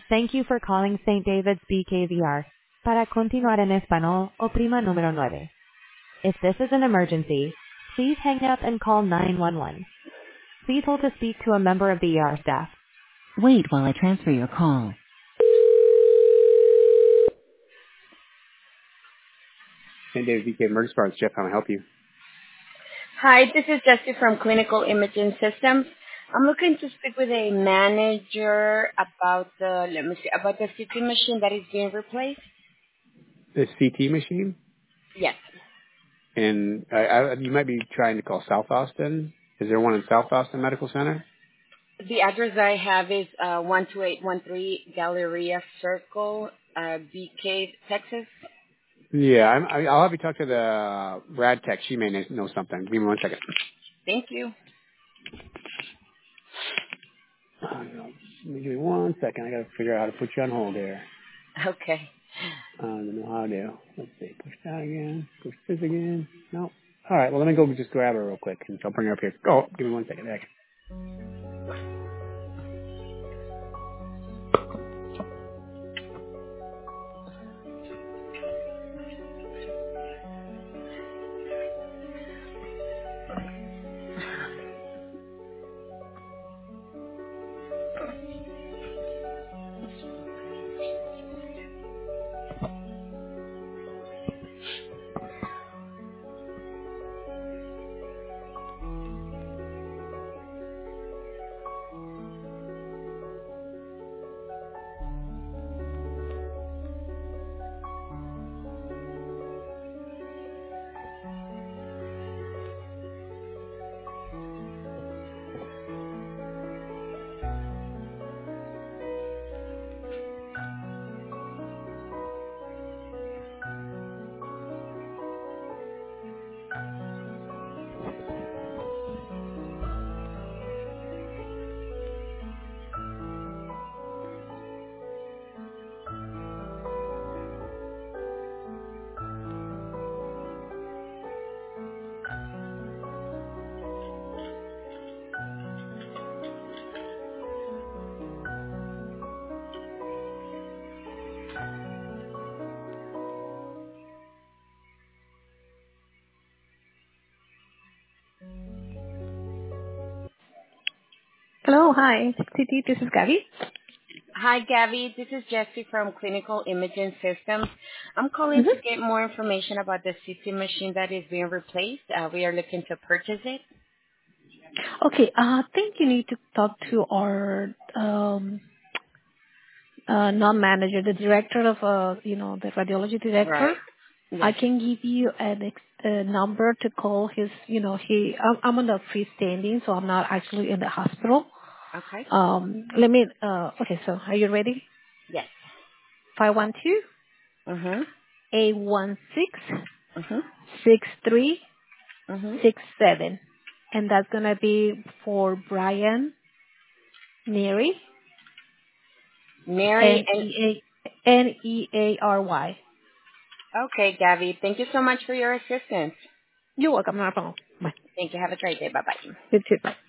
Thank you for calling St. David's BKVR. Para continuar en español, oprima número 9. If this is an emergency, please hang up and call 911. Please hold to speak to a member of the ER staff. Wait while I transfer your call. St. David BK Emergency Department. Jeff, how may I help you? Hi, this is Jessie from Clinical Imaging Systems. I'm looking to speak with a manager about the CT machine that is being replaced. The CT machine? Yes. And you might be trying to call South Austin. Is there one in South Austin Medical Center? The address I have is 12813 Galleria Circle, BK, Texas. Yeah, I'll have you talk to the rad tech. She may know something. Give me 1 second. Thank you. Give me 1 second. I got to figure out how to put you on hold here. Okay. I don't know how to. Let's see. Push that again. Push this again. No. All right. Well, let me go just grab her real quick, and I'll bring her up here. Oh, give me 1 second. There. Hello, hi. City, this is Gabby. Hi, Gabby. This is Jessie from Clinical Imaging Systems. I'm calling to get more information about the CT machine that is being replaced. We are looking to purchase it. Okay, I think you need to talk to our non-manager, the director of, the radiology director. Right. Yes. I can give you a number to call his, I'm on the freestanding, so I'm not actually in the hospital. Okay. Okay, so are you ready? Yes. 512 Mm-hmm. 816 Mm-hmm. 6367. And that's going to be for Brian Neary. Mary and... Neary. Okay, Gabby. Thank you so much for your assistance. You're welcome. No problem. Bye. Thank you. Have a great day. Bye-bye. You too. Bye.